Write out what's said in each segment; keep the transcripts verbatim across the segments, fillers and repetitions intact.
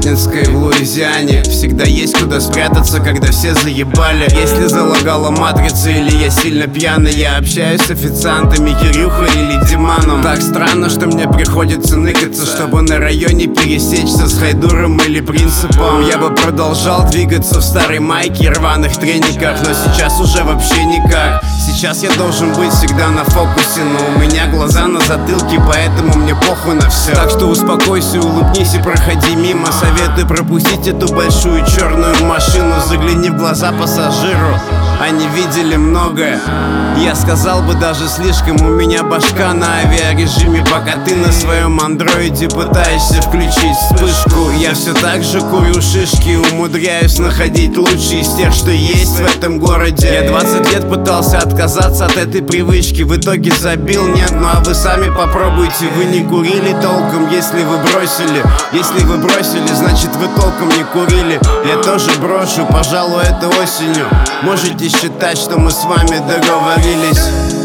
Мариатницкой в Луизиане. Всегда есть куда спрятаться, когда все заебали. Если залагала матрица или я сильно пьяный, я общаюсь с официантами Кирюхой или Диманом. Так странно, что мне приходится ныкаться, чтобы на районе пересечься с Хайдуром или Принципом. Я бы продолжал двигаться в старой майке и рваных трениках, но сейчас уже вообще никак. Сейчас я должен быть всегда на фокусе, но у меня глаза на затылке, поэтому мне похуй на все. Так что успокойся, улыбнись и проходи мимо. Советую пропустить эту большую черную машину. Загляни в глаза пассажиру, они видели многое. Я сказал бы даже слишком. У меня башка на авиарежиме, пока ты на своем андроиде пытаешься включить вспышку. Я все так же курю шишки, умудряюсь находить лучшие из тех, что есть в этом городе. Я двадцать лет пытался отказаться от этой привычки, в итоге забил, нет, ну а вы сами попробуйте. Вы не курили толком, если вы бросили. Если вы бросили, значит вы толком не курили. Я тоже брошу, пожалуй, это осенью. Можете считать, что мы с вами договорились.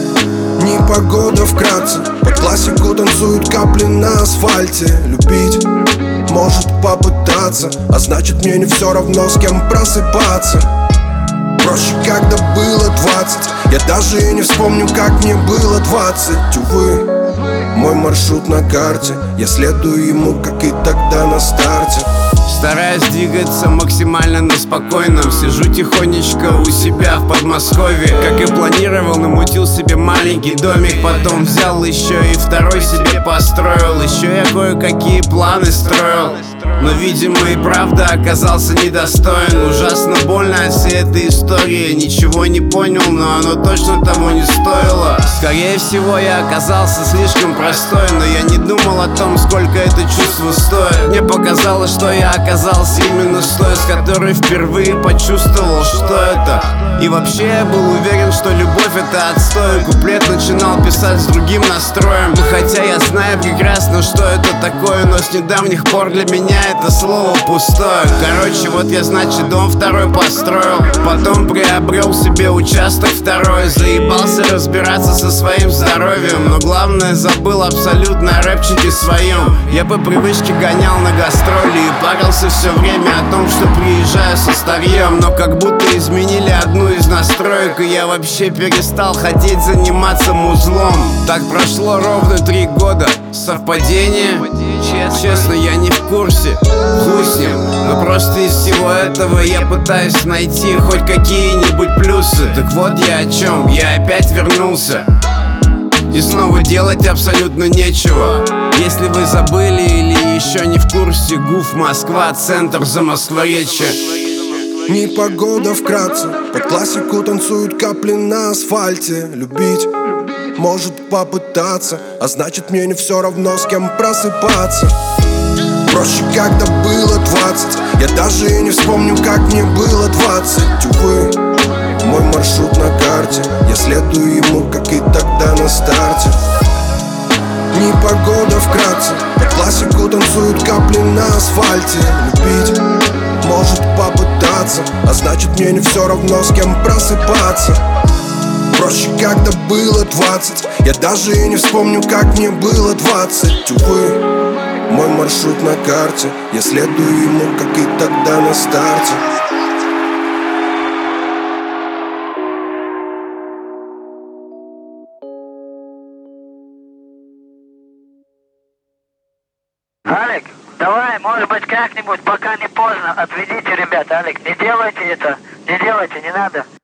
Непогода вкратце, под классику танцуют капли на асфальте. Любить может попытаться, а значит мне не все равно, с кем просыпаться. Проще, когда было двадцать. Я даже и не вспомню, как мне было двадцать. Увы, мой маршрут на карте, я следую ему, как и тогда на старте. Стараюсь двигаться максимально на спокойном. Сижу тихонечко у себя в Подмосковье. Как и планировал, намутил себе маленький домик. Потом взял еще и второй себе построил. Еще я кое-какие планы строил, но, видимо, и правда оказался недостоин. Ужасно больно от всей этой истории. Ничего не понял, но оно точно того не стоило. Скорее всего, я оказался слишком простой, но я не думал о том, сколько это чувство стоит. Мне показалось, что я оказался именно с той, с которой впервые почувствовал, что это. И вообще я был уверен, что любовь это отстой. Куплет начинал писать с другим настроем. Хотя я знаю прекрасно, что это такое, но с недавних пор для меня это слово пустое. Короче, вот я, значит, дом второй построил, потом приобрел себе участок второй. Заебался разбираться со своим здоровьем, но главное забыл абсолютно о рэпчике своем. Я по привычке гонял на гастроли и парился все время о том, что приезжаю со старьем. Но как будто изменили одну из настроек, и я вообще перестал хотеть заниматься музлом. Так прошло ровно три года. Совпадение? Честно, я не в курсе. Хуй с ним. Но просто из всего этого я пытаюсь найти хоть какие-нибудь плюсы. Так вот я о чем. Я опять вернулся, и снова делать абсолютно нечего. Если вы забыли или еще не в курсе, ГУФ Москва, центр Замоскворечья. Непогода вкратце, под классику танцуют капли на асфальте. Любить может попытаться, а значит мне не все равно, с кем просыпаться. Проще, когда было двадцать. Я даже и не вспомню, как мне было двадцать. Увы, мой маршрут на карте, я следую ему, как и тогда на старте. Непогода вкратце, под классику танцуют капли на асфальте. Любить может попытаться, а значит мне не все равно, с кем просыпаться. Проще, когда было двадцать. Я даже и не вспомню, как мне было двадцать. Увы, мой маршрут на карте, я следую ему, как и тогда на старте. Алик, давай, может быть, как-нибудь, пока не поздно, отведите ребят. Алик, не делайте это, не делайте, не надо.